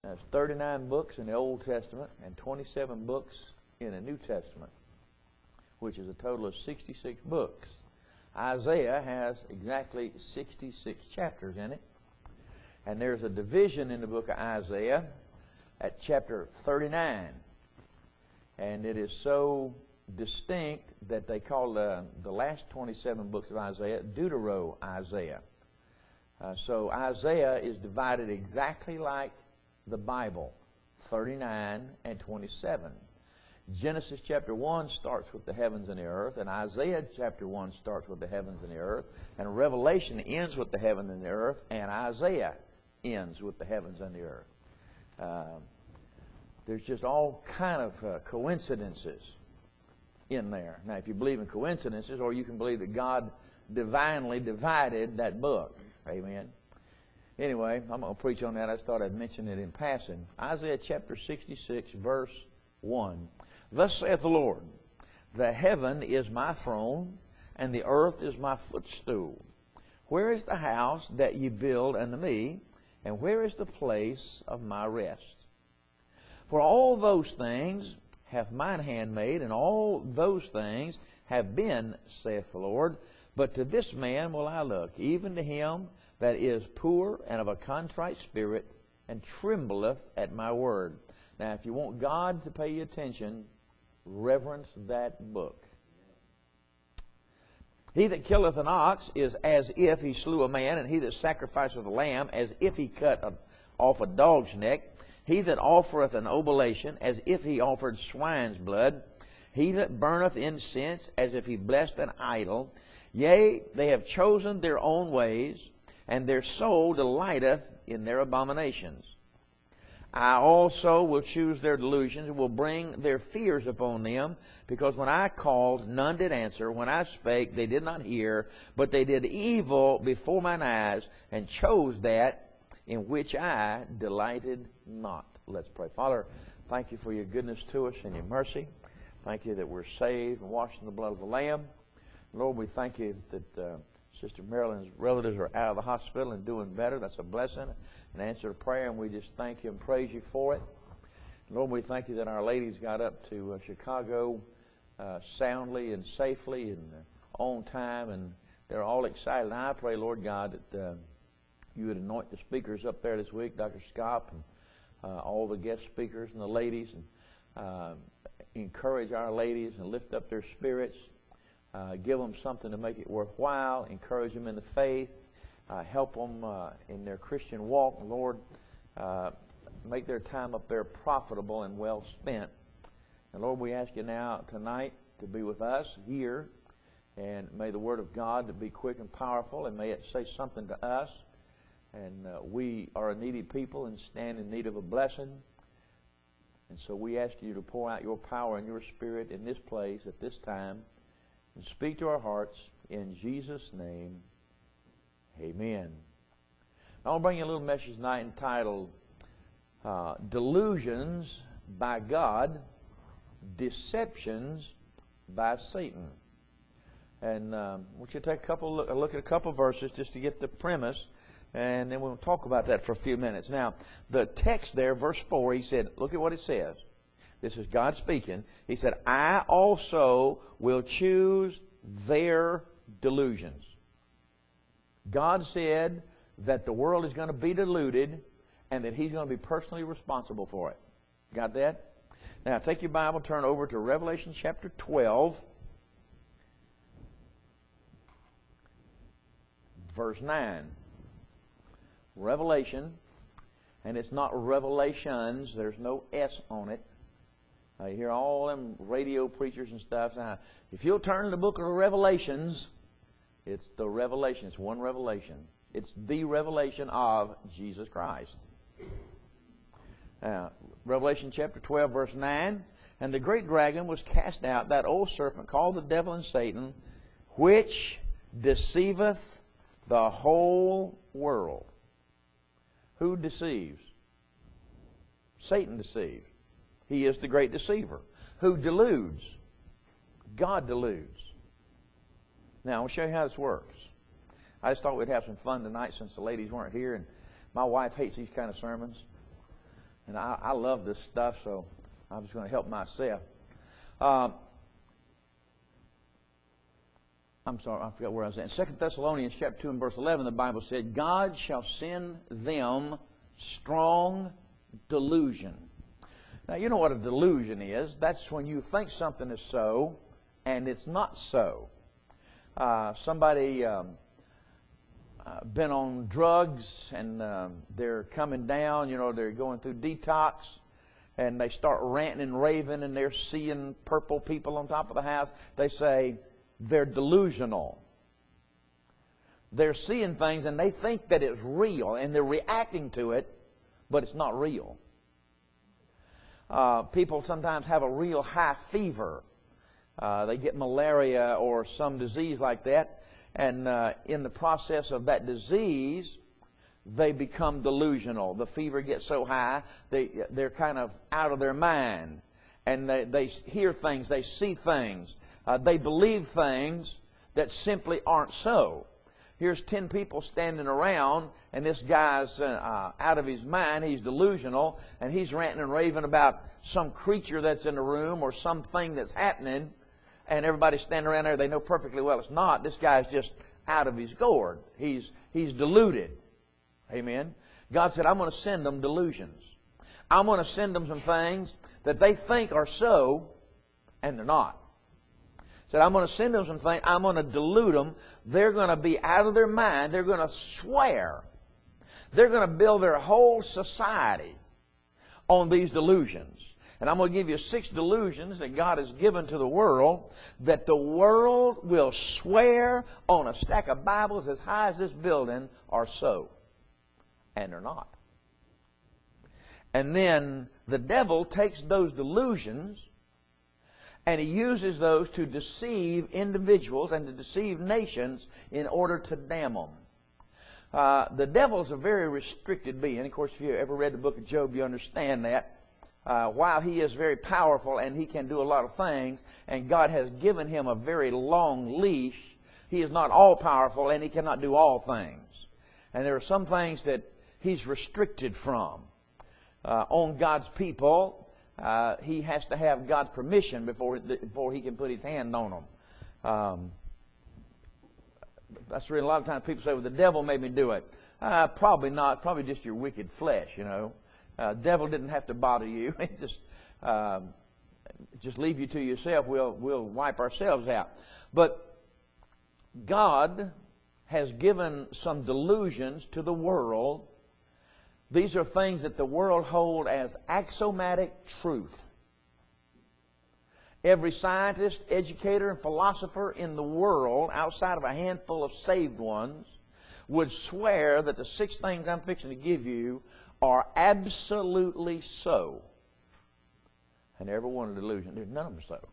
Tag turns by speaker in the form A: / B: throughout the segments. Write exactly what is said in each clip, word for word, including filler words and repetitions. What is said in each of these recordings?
A: There's thirty-nine books in the Old Testament and twenty-seven books in the New Testament, which is a total of sixty-six books. Isaiah has exactly sixty-six chapters in it. And there's a division in the book of Isaiah at chapter thirty-nine. And it is so distinct that they call the, the last twenty-seven books of Isaiah Deutero-Isaiah. Uh, so Isaiah is divided exactly like the Bible, thirty-nine and twenty-seven. Genesis chapter one starts with the heavens and the earth, and Isaiah chapter one starts with the heavens and the earth, and Revelation ends with the heaven and the earth, and Isaiah ends with the heavens and the earth. Uh, there's just all kind of uh, coincidences in there. Now, if you believe in coincidences, or you can believe that God divinely divided that book. Amen. Anyway, I'm going to preach on that. I thought I'd mention it in passing. Isaiah chapter sixty-six, verse one. Thus saith the Lord, the heaven is my throne, and the earth is my footstool. Where is the house that ye build unto me, and where is the place of my rest? For all those things hath mine hand made, and all those things have been, saith the Lord. But to this man will I look, even to him that is poor and of a contrite spirit, and trembleth at my word. Now, if you want God to pay you attention, reverence that book. He that killeth an ox is as if he slew a man, and he that sacrificeth a lamb as if he cut a, off a dog's neck. He that offereth an oblation as if he offered swine's blood. He that burneth incense as if he blessed an idol. Yea, they have chosen their own ways, and their soul delighteth in their abominations. I also will choose their delusions, and will bring their fears upon them, because when I called, none did answer. When I spake, they did not hear, but they did evil before mine eyes, and chose that in which I delighted not. Let's pray. Father, thank you for your goodness to us and your mercy. Thank you that we're saved and washed in the blood of the Lamb. Lord, we thank you that uh, Sister Marilyn's relatives are out of the hospital and doing better. That's a blessing, an answer to prayer, and we just thank you and praise you for it. Lord, we thank you that our ladies got up to uh, Chicago uh, soundly and safely and uh, on time, and they're all excited. And I pray, Lord God, that uh, you would anoint the speakers up there this week, Doctor Scott and uh, all the guest speakers and the ladies, and uh, encourage our ladies and lift up their spirits. Uh, give them something to make it worthwhile. Encourage them in the faith. Uh, help them uh, in their Christian walk. Lord, uh, make their time up there profitable and well spent. And Lord, we ask you now tonight to be with us here. And may the Word of God to be quick and powerful. And may it say something to us. And uh, we are a needy people and stand in need of a blessing. And so we ask you to pour out your power and your Spirit in this place at this time. And speak to our hearts in Jesus' name. Amen. I want to bring you a little message tonight entitled uh, Delusions by God, Deceptions by Satan. And um, I want you to take a couple look, a look at a couple verses just to get the premise, and then we'll talk about that for a few minutes. Now, the text there, verse four, he said, look at what it says. This is God speaking. He said, I also will choose their delusions. God said that the world is going to be deluded and that He's going to be personally responsible for it. Got that? Now, take your Bible, turn over to Revelation chapter twelve, verse nine. Revelation, and it's not Revelations. There's no S on it. Uh, you hear all them radio preachers and stuff. Now, if you'll turn to the book of the Revelations, it's the revelation. It's one revelation. It's the revelation of Jesus Christ. Now, Revelation chapter twelve, verse nine. And the great dragon was cast out, that old serpent called the devil and Satan, which deceiveth the whole world. Who deceives? Satan deceives. He is the great deceiver. Who deludes? God deludes. Now, I'll show you how this works. I just thought we'd have some fun tonight since the ladies weren't here, and my wife hates these kind of sermons. And I, I love this stuff, so I'm just going to help myself. Um, I'm sorry, I forgot where I was at. Second Thessalonians chapter two and verse eleven, the Bible said, God shall send them strong delusion. Now, you know what a delusion is. That's when you think something is so, and it's not so. Uh, somebody um, uh, been on drugs, and um, they're coming down, you know, they're going through detox, and they start ranting and raving, and they're seeing purple people on top of the house. They say they're delusional. They're seeing things, and they think that it's real, and they're reacting to it, but it's not real. Uh, people sometimes have a real high fever. Uh, they get malaria or some disease like that, and uh, in the process of that disease, they become delusional. The fever gets so high, they, they're kind of out of their mind, and they, they hear things, they see things, uh, they believe things that simply aren't so. Here's ten people standing around, and this guy's uh, out of his mind. He's delusional, and he's ranting and raving about some creature that's in the room or something that's happening, and everybody's standing around there. They know perfectly well it's not. This guy's just out of his gourd. He's, he's deluded. Amen? God said, I'm going to send them delusions. I'm going to send them some things that they think are so, and they're not. Said, I'm going to send them some things. I'm going to delude them. They're going to be out of their mind. They're going to swear. They're going to build their whole society on these delusions. And I'm going to give you six delusions that God has given to the world, that the world will swear on a stack of Bibles as high as this building are so. And they're not. And then the devil takes those delusions and he uses those to deceive individuals and to deceive nations in order to damn them. Uh, the devil is a very restricted being. Of course, if you ever read the book of Job, you understand that. Uh, while he is very powerful and he can do a lot of things, and God has given him a very long leash, he is not all powerful and he cannot do all things. And there are some things that he's restricted from. Uh, on God's people, Uh, he has to have God's permission before before he can put his hand on them. Um, that's really a lot of times people say, well, the devil made me do it. Uh, probably not. Probably just your wicked flesh, you know. Uh, devil didn't have to bother you. He just um, just leave you to yourself. We'll we'll wipe ourselves out. But God has given some delusions to the world. These are things that the world hold as axiomatic truth. Every scientist, educator, and philosopher in the world, outside of a handful of saved ones, would swear that the six things I'm fixing to give you are absolutely so. And every one of the delusion, there's none of them so.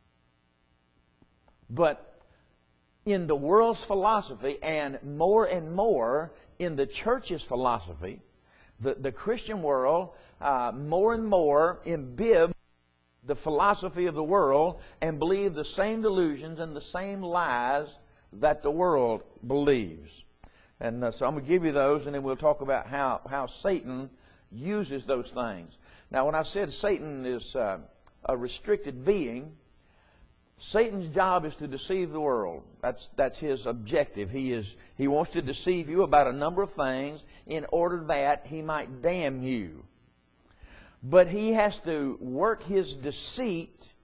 A: But in the world's philosophy, and more and more in the church's philosophy, The, the Christian world uh, more and more imbibe the philosophy of the world and believe the same delusions and the same lies that the world believes. And uh, so I'm going to give you those, and then we'll talk about how, how Satan uses those things. Now, when I said Satan is uh, a restricted being, Satan's job is to deceive the world. That's that's his objective. He is he wants to deceive you about a number of things in order that he might damn you. But he has to work his deceit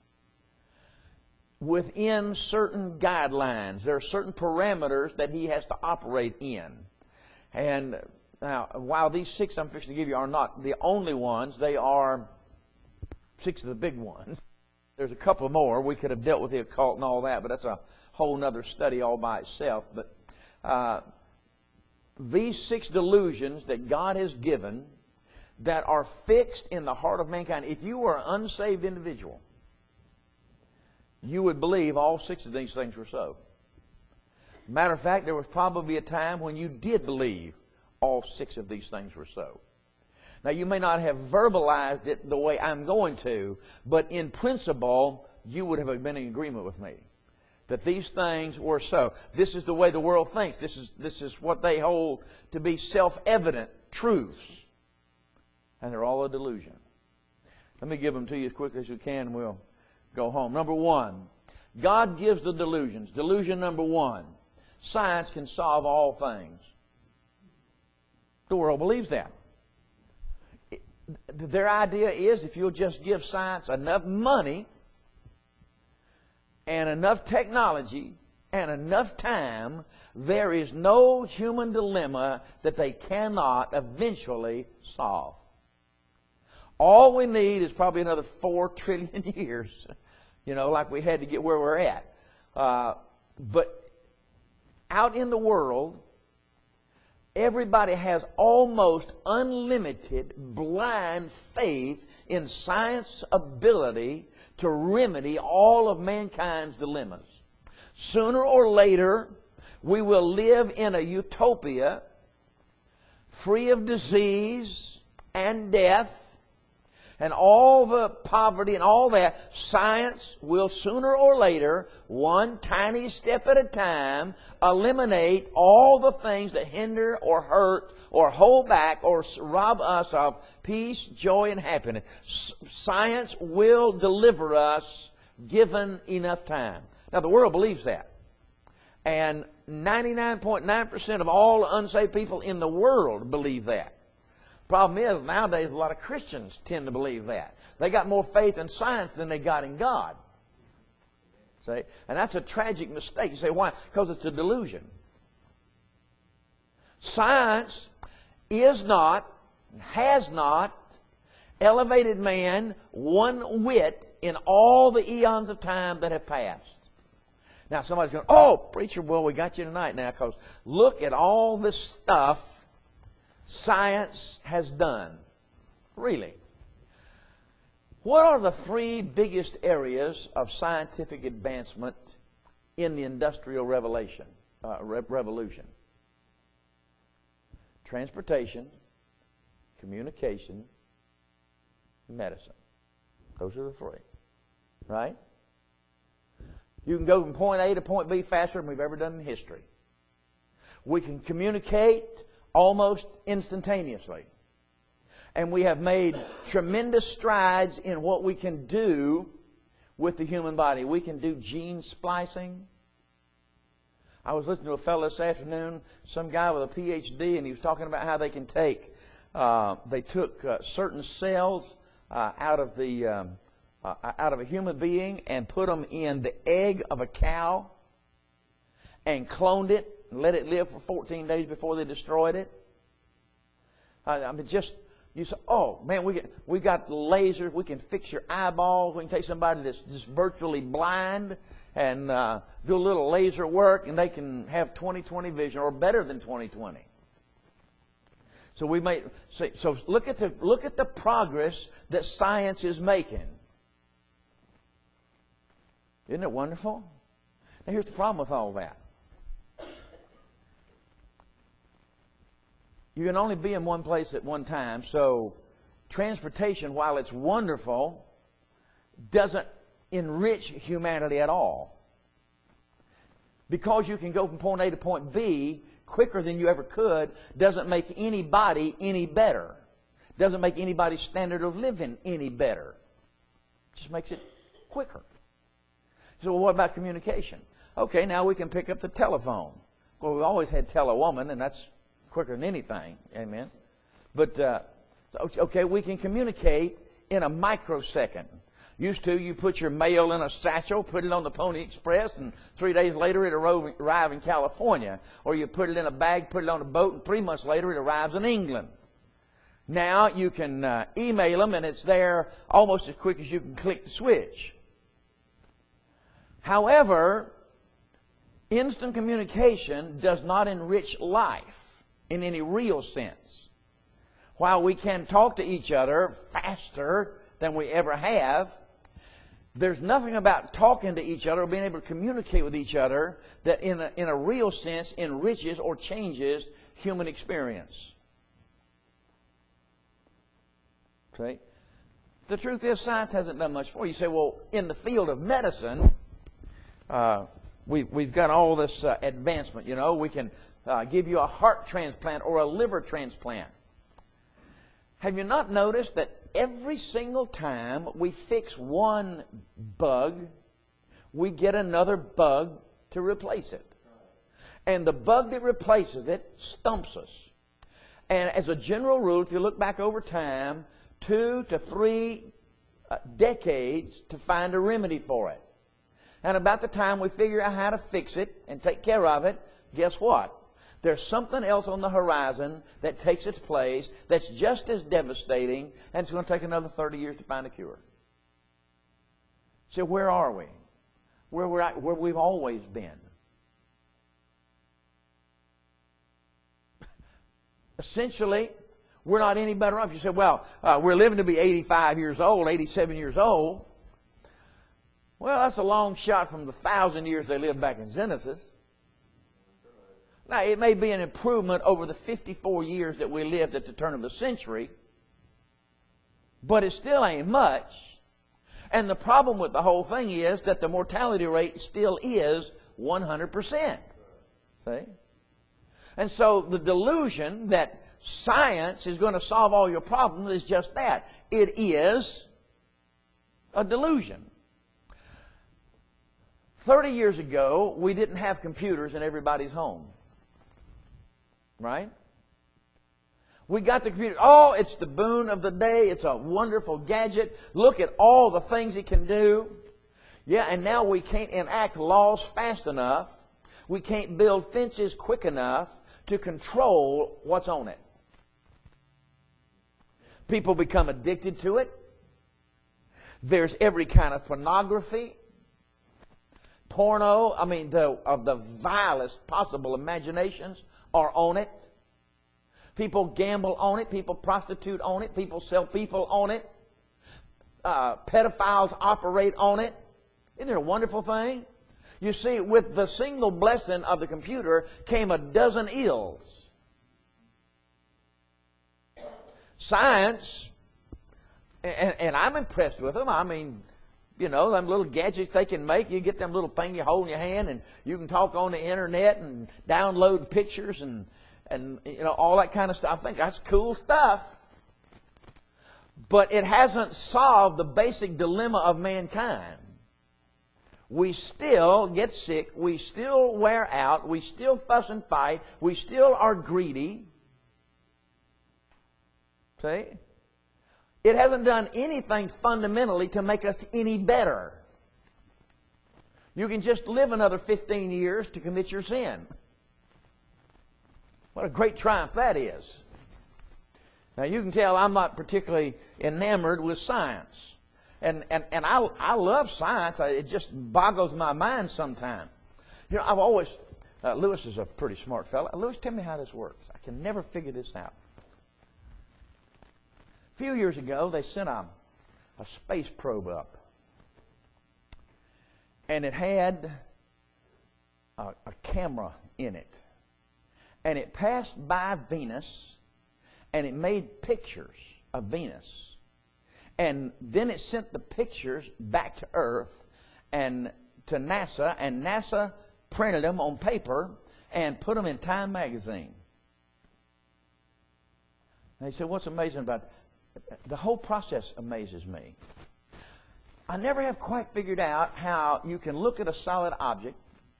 A: within certain guidelines. There are certain parameters that he has to operate in. And now, while these six I'm fixing to give you are not the only ones, they are six of the big ones. There's a couple more. We could have dealt with the occult and all that, but that's a whole other study all by itself. But uh, these six delusions that God has given that are fixed in the heart of mankind. If you were an unsaved individual, you would believe all six of these things were so. Matter of fact, there was probably a time when you did believe all six of these things were so. Now, you may not have verbalized it the way I'm going to, but in principle, you would have been in agreement with me that these things were so. This is the way the world thinks. This is, this is what they hold to be self-evident truths. And they're all a delusion. Let me give them to you as quickly as we can and we'll go home. Number one, God gives the delusions. Delusion number one, science can solve all things. The world believes that. Their idea is if you'll just give science enough money and enough technology and enough time, there is no human dilemma that they cannot eventually solve. All we need is probably another four trillion years, you know, like we had to get where we're at. Uh, but out in the world, everybody has almost unlimited blind faith in science's ability to remedy all of mankind's dilemmas. Sooner or later, we will live in a utopia free of disease and death and all the poverty and all that. Science will sooner or later, one tiny step at a time, eliminate all the things that hinder or hurt or hold back or rob us of peace, joy, and happiness. S- science will deliver us given enough time. Now, the world believes that. And ninety-nine point nine percent of all unsaved people in the world believe that. Problem is, nowadays, a lot of Christians tend to believe that. They got more faith in science than they got in God. See? And that's a tragic mistake. You say, why? Because it's a delusion. Science is not, has not, elevated man one whit in all the eons of time that have passed. Now, somebody's going, oh, preacher, well, we got you tonight now, because look at all this stuff science has done. Really. What are the three biggest areas of scientific advancement in the Industrial Revolution? Uh, re- revolution? Transportation, communication, medicine. Those are the three. Right? You can go from point A to point B faster than we've ever done in history. We can communicate almost instantaneously. And we have made tremendous strides in what we can do with the human body. We can do gene splicing. I was listening to a fellow this afternoon, some guy with a P H D, and he was talking about how they can take, uh, they took uh, certain cells uh, out of the um, uh, out of a human being and put them in the egg of a cow and cloned it and let it live for fourteen days before they destroyed it. I, I mean, just, you say, oh, man, we get, we got lasers. We can fix your eyeballs. We can take somebody that's just virtually blind and uh, do a little laser work, and they can have twenty twenty vision or better than twenty twenty. So we may say, so look at the look at the progress that science is making. Isn't it wonderful? Now here's the problem with all that. You can only be in one place at one time, so transportation, while it's wonderful, doesn't enrich humanity at all. Because you can go from point A to point B quicker than you ever could doesn't make anybody any better. Doesn't make anybody's standard of living any better. It just makes it quicker. So well, what about communication? Okay, now we can pick up the telephone. Well, we've always had telewoman, and that's quicker than anything. Amen. But, uh, okay, we can communicate in a microsecond. Used to, you put your mail in a satchel, put it on the Pony Express, and three days later it arrived in California. Or you put it in a bag, put it on a boat, and three months later it arrives in England. Now you can uh, email them, and it's there almost as quick as you can click the switch. However, instant communication does not enrich life in any real sense. While we can talk to each other faster than we ever have, there's nothing about talking to each other or being able to communicate with each other that in a, in a real sense enriches or changes human experience. See? The truth is, science hasn't done much for you. You say, well, in the field of medicine, uh, we, we've got all this uh, advancement. You know, we can uh, give you a heart transplant or a liver transplant. Have you not noticed that every single time we fix one bug, we get another bug to replace it? And the bug that replaces it stumps us. And as a general rule, if you look back over time, two to three uh, decades to find a remedy for it. And about the time we figure out how to fix it and take care of it, guess what? There's something else on the horizon that takes its place that's just as devastating, and it's going to take another thirty years to find a cure. So where are we? Where we're at, where we've always been. Essentially, we're not any better off. You say, well, uh, we're living to be eighty-five years old, eighty-seven years old. Well, that's a long shot from the thousand years they lived back in Genesis. Now, it may be an improvement over the fifty-four years that we lived at the turn of the century, but it still ain't much. And the problem with the whole thing is that the mortality rate still is one hundred percent. See? And so the delusion that science is going to solve all your problems is just that. It is a delusion. Thirty years ago, we didn't have computers in everybody's home. Right? We got the computer. Oh, it's the boon of the day. It's a wonderful gadget. Look at all the things it can do. Yeah, and now we can't enact laws fast enough. We can't build fences quick enough to control what's on it. People become addicted to it. There's every kind of pornography, porno. I mean, the of the vilest possible imaginations are on it. People gamble on it. People prostitute on it. People sell people on it. Uh, pedophiles operate on it. Isn't it a wonderful thing? You see, with the single blessing of the computer came a dozen ills. Science, and, and I'm impressed with them. I mean, you know, them little gadgets they can make. You get them little thing you hold in your hand, and you can talk on the internet and download pictures and, and you know, all that kind of stuff. I think that's cool stuff. But it hasn't solved the basic dilemma of mankind. We still get sick. We still wear out. We still fuss and fight. We still are greedy. See? It hasn't done anything fundamentally to make us any better. You can just live another fifteen years to commit your sin. What a great triumph that is. Now you can tell I'm not particularly enamored with science. And and, and I, I love science. I, it just boggles my mind sometimes. You know, I've always, uh, Lewis is a pretty smart fellow. Lewis, tell me how this works. I can never figure this out. A few years ago, they sent a, a space probe up. And it had a, a camera in it. And it passed by Venus, and it made pictures of Venus. And then it sent the pictures back to Earth and to NASA, and NASA printed them on paper and put them in Time magazine. And they said, what's amazing about it? The whole process amazes me. I never have quite figured out how you can look at a solid object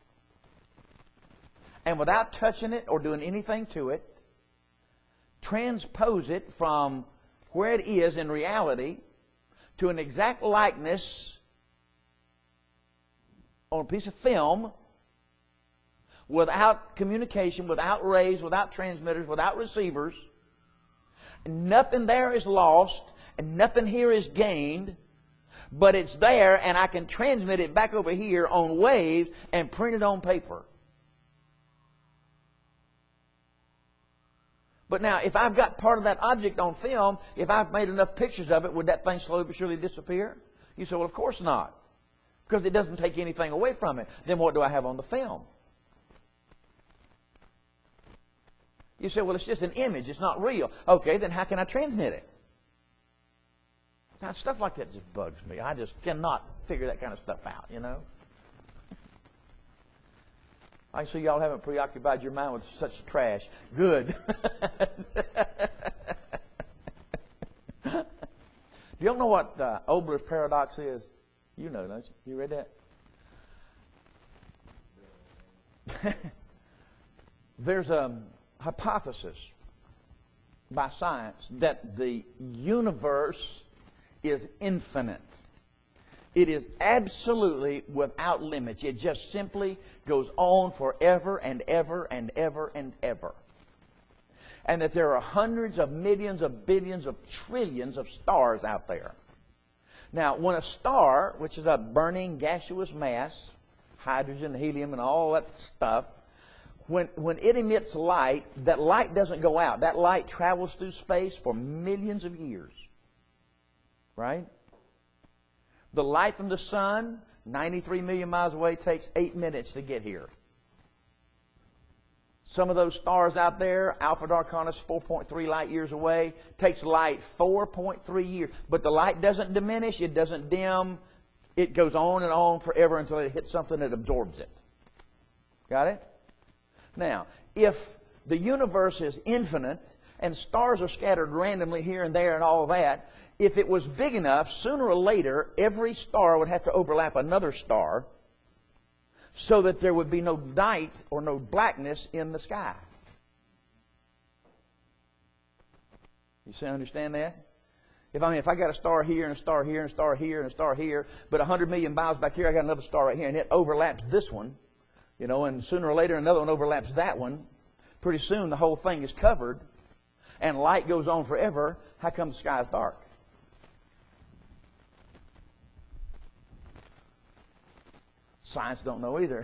A: and without touching it or doing anything to it, transpose it from where it is in reality to an exact likeness on a piece of film without communication, without rays, without transmitters, without receivers. Nothing there is lost and nothing here is gained, but it's there and I can transmit it back over here on waves and print it on paper. But now, if I've got part of that object on film, if I've made enough pictures of it, would that thing slowly but surely disappear? You say, well, of course not. Because it doesn't take anything away from it. Then what do I have on the film? You say, well, it's just an image. It's not real. Okay, then how can I transmit it? Now, stuff like that just bugs me. I just cannot figure that kind of stuff out, you know. I see y'all haven't preoccupied your mind with such trash. Good. Do you know what uh, Obler's paradox is? You know, don't you? You read that? There's a hypothesis by science that the universe is infinite. It is absolutely without limits. It just simply goes on forever and ever and ever and ever. And that there are hundreds of millions of billions of trillions of stars out there. Now, when a star, which is a burning gaseous mass, hydrogen, helium, and all that stuff, when, when it emits light, that light doesn't go out. That light travels through space for millions of years. Right? The light from the sun, ninety-three million miles away, takes eight minutes to get here. Some of those stars out there, Alpha Draconis, four point three light years away, takes light four point three years. But the light doesn't diminish, it doesn't dim. It goes on and on forever until it hits something that absorbs it. Got it? Now, if the universe is infinite and stars are scattered randomly here and there and all that, if it was big enough, sooner or later, every star would have to overlap another star so that there would be no night or no blackness in the sky. You see, understand that? If I mean, if I got a star here and a star here and a star here and a star here, but a hundred million miles back here, I got another star right here, and it overlaps this one, you know, and sooner or later another one overlaps that one. Pretty soon the whole thing is covered, and light goes on forever. How come the sky is dark? Science don't know either.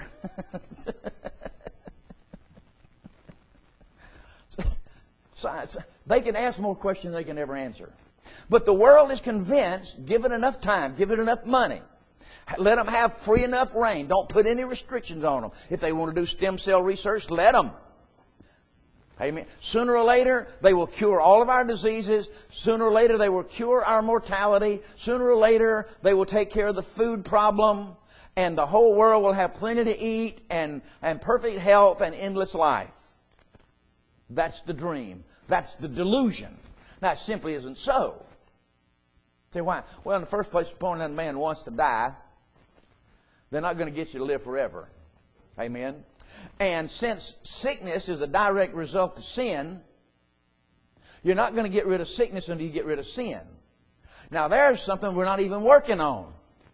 A: Science, they can ask more questions than they can ever answer. But the world is convinced, give it enough time, give it enough money. Let them have free enough reign. Don't put any restrictions on them. If they want to do stem cell research, let them. Amen. Sooner or later, they will cure all of our diseases. Sooner or later, they will cure our mortality. Sooner or later, they will take care of the food problem. And the whole world will have plenty to eat and, and perfect health and endless life. That's the dream. That's the delusion. Now, it simply isn't so. Say why? Well, in the first place, supposing that man wants to die, they're not going to get you to live forever. Amen? And since sickness is a direct result of sin, you're not going to get rid of sickness until you get rid of sin. Now, there's something we're not even working on.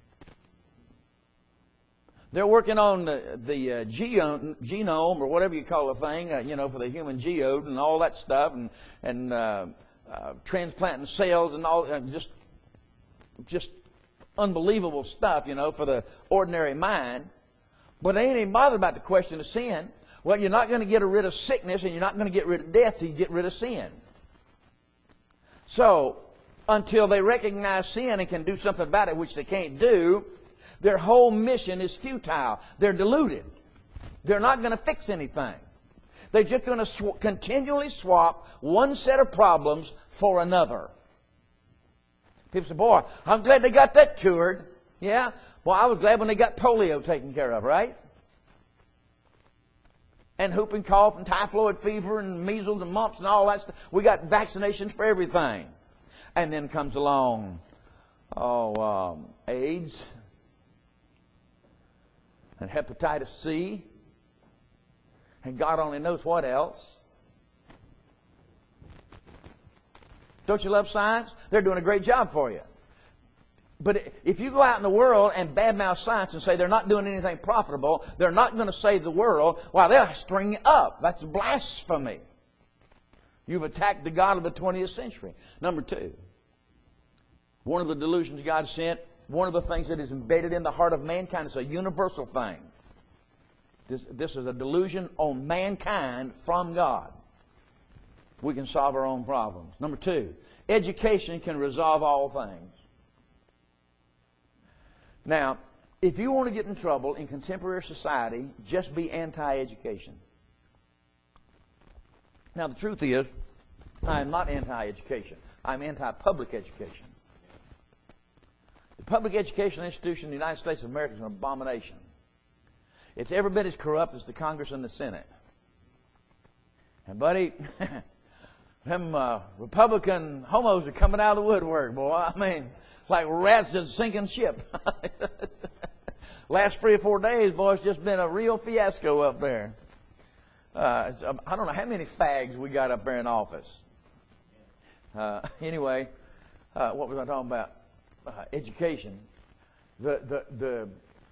A: They're working on the, the uh, genome, genome or whatever you call the thing, uh, you know, for the human geode and all that stuff, and and uh, uh, transplanting cells and all, uh, just just unbelievable stuff, you know, for the ordinary mind. But they ain't even bothered about the question of sin. Well, you're not going to get rid of sickness and you're not going to get rid of death till you get rid of sin. So, until they recognize sin and can do something about it, which they can't do, their whole mission is futile. They're deluded. They're not going to fix anything. They're just going to sw- continually swap one set of problems for another. People say, boy, I'm glad they got that cured. Yeah? Well, I was glad when they got polio taken care of, right? And whooping cough and typhoid fever and measles and mumps and all that stuff. We got vaccinations for everything. And then comes along, oh, um, AIDS and hepatitis C, and God only knows what else. Don't you love science? They're doing a great job for you. But if you go out in the world and badmouth science and say they're not doing anything profitable, they're not going to save the world, well, they'll string you up. That's blasphemy. You've attacked the God of the twentieth century. Number two, one of the delusions God sent, one of the things that is embedded in the heart of mankind, is a universal thing. This, this is a delusion on mankind from God. We can solve our own problems. Number two, education can resolve all things. Now, if you want to get in trouble in contemporary society, just be anti-education. Now, the truth is, I am not anti-education. I'm anti-public education. The public education institution in the United States of America is an abomination. It's every bit as corrupt as the Congress and the Senate. And buddy, Them uh, Republican homos are coming out of the woodwork, boy. I mean, like rats just sinking ship. Last three or four days, boy, it's just been a real fiasco up there. Uh, I don't know how many fags we got up there in office. Uh, anyway, uh, what was I talking about? Uh, education. The the the.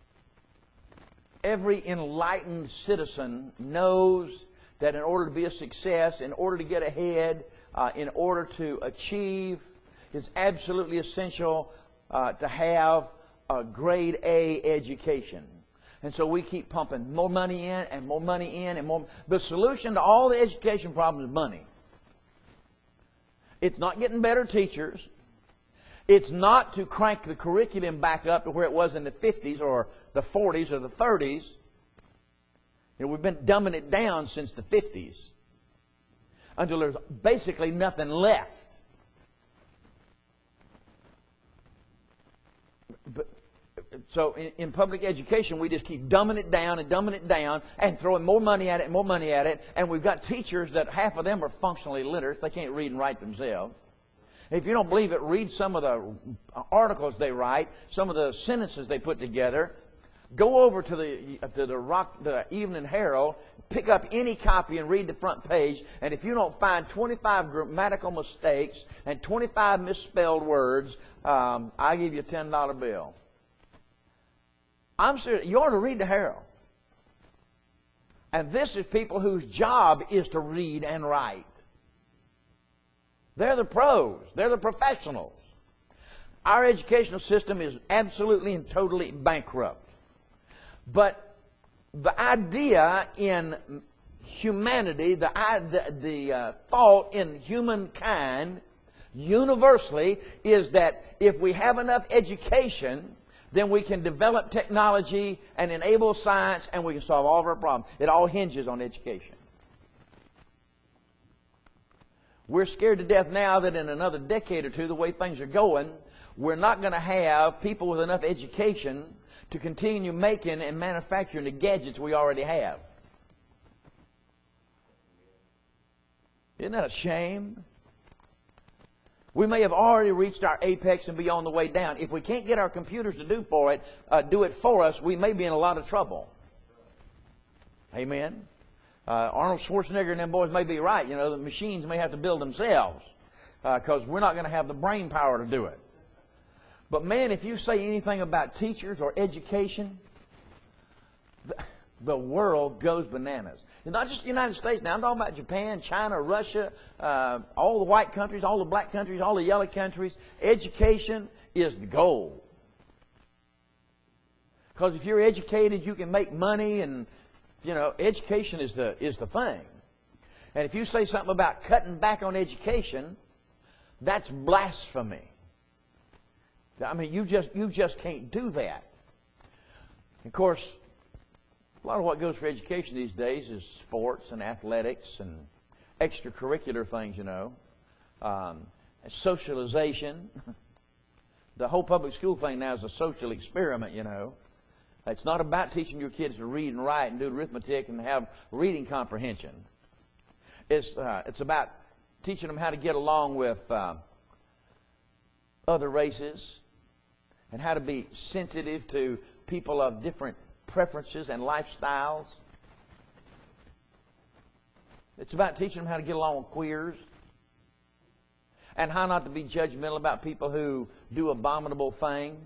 A: Every enlightened citizen knows that in order to be a success, in order to get ahead, uh, in order to achieve, it's absolutely essential uh, to have a grade A education. And so we keep pumping more money in and more money in and more. The solution to all the education problems is money. It's not getting better teachers. It's not to crank the curriculum back up to where it was in the fifties or the forties or the thirties. You know, we've been dumbing it down since the fifties until there's basically nothing left. But, so in, in public education, we just keep dumbing it down and dumbing it down and throwing more money at it and more money at it. And we've got teachers that half of them are functionally illiterate. They can't read and write themselves. If you don't believe it, read some of the articles they write, some of the sentences they put together. Go over to the to the, Rock, the Evening Herald, pick up any copy and read the front page. And if you don't find twenty-five grammatical mistakes and twenty-five misspelled words, um, I give you a ten dollar bill. I'm serious. You ought to read the Herald. And this is people whose job is to read and write. They're the pros. They're the professionals. Our educational system is absolutely and totally bankrupt. But the idea in humanity, the, the, the uh, thought in humankind universally is that if we have enough education, then we can develop technology and enable science and we can solve all of our problems. It all hinges on education. We're scared to death now that in another decade or two, the way things are going, we're not going to have people with enough education to continue making and manufacturing the gadgets we already have. Isn't that a shame? We may have already reached our apex and be on the way down. If we can't get our computers to do for it, uh, do it for us, we may be in a lot of trouble. Amen. Uh, Arnold Schwarzenegger and them boys may be right. You know, the machines may have to build themselves because uh, we're not going to have the brain power to do it. But man, if you say anything about teachers or education, the, the world goes bananas. And not just the United States now. I'm talking about Japan, China, Russia, uh, all the white countries, all the black countries, all the yellow countries. Education is the goal. Because if you're educated, you can make money, and you know, education is the is the thing. And if you say something about cutting back on education, that's blasphemy. I mean, you just you just can't do that. Of course, a lot of what goes for education these days is sports and athletics and extracurricular things, you know, um, socialization. The whole public school thing now is a social experiment, you know. It's not about teaching your kids to read and write and do arithmetic and have reading comprehension. It's uh, it's about teaching them how to get along with uh, other races and how to be sensitive to people of different preferences and lifestyles. It's about teaching them how to get along with queers and how not to be judgmental about people who do abominable things.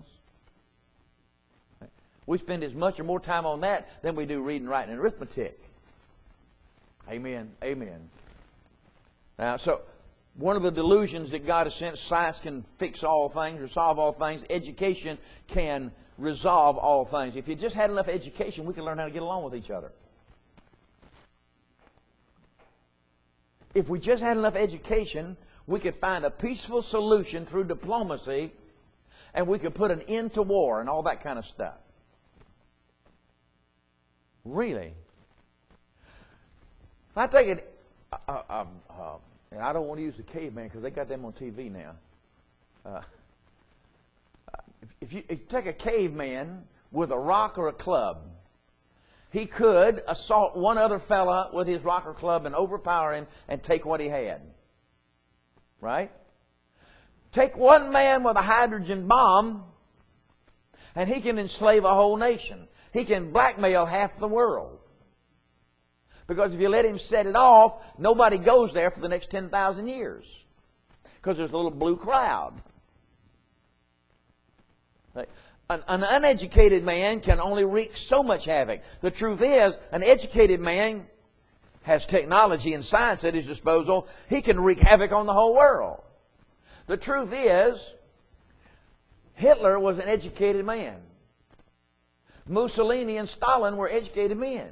A: We spend as much or more time on that than we do reading, writing, and arithmetic. Amen. Amen. Now, so one of the delusions that God has sent, science can fix all things or solve all things. Education can resolve all things. If you just had enough education, we could learn how to get along with each other. If we just had enough education, we could find a peaceful solution through diplomacy, and we could put an end to war and all that kind of stuff. Really? If I take it, uh, uh, uh, and I don't want to use the caveman because they got them on T V now. Uh, if, if, you, if you take a caveman with a rock or a club, he could assault one other fella with his rock or club and overpower him and take what he had. Right? Take one man with a hydrogen bomb, and he can enslave a whole nation. He can blackmail half the world. Because if you let him set it off, nobody goes there for the next ten thousand years. Because there's a little blue cloud. An, an uneducated man can only wreak so much havoc. The truth is, an educated man has technology and science at his disposal. He can wreak havoc on the whole world. The truth is, Hitler was an educated man. Mussolini and Stalin were educated men.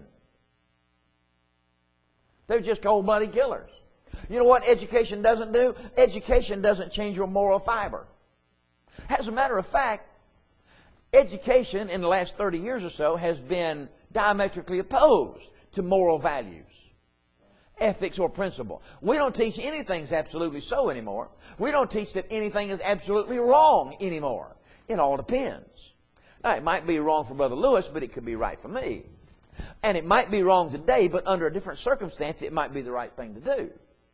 A: They're just cold-blooded killers. You know what education doesn't do? Education doesn't change your moral fiber. As a matter of fact, education in the last thirty years or so has been diametrically opposed to moral values, ethics, or principle. We don't teach anything's absolutely so anymore. We don't teach that anything is absolutely wrong anymore. It all depends. Now, it might be wrong for Brother Lewis, but it could be right for me. And it might be wrong today, but under a different circumstance, it might be the right thing to do.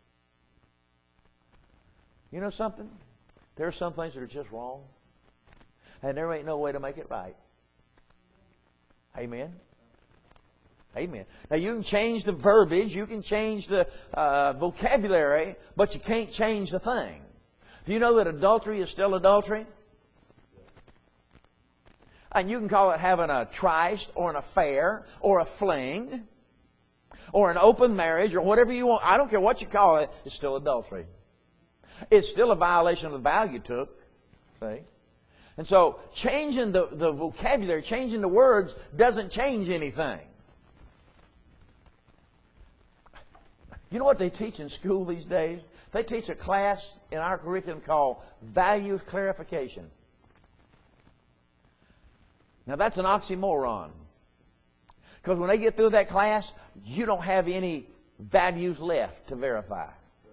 A: You know something? There are some things that are just wrong, and there ain't no way to make it right. Amen? Amen. Now, you can change the verbiage, you can change the uh, vocabulary, but you can't change the thing. Do you know that adultery is still adultery? And you can call it having a tryst or an affair or a fling or an open marriage or whatever you want. I don't care what you call it. It's still adultery. It's still a violation of the vow you took. See? And so changing the, the vocabulary, changing the words doesn't change anything. You know what they teach in school these days? They teach a class in our curriculum called Values Clarification. Now that's an oxymoron. Because when they get through that class, you don't have any values left to verify.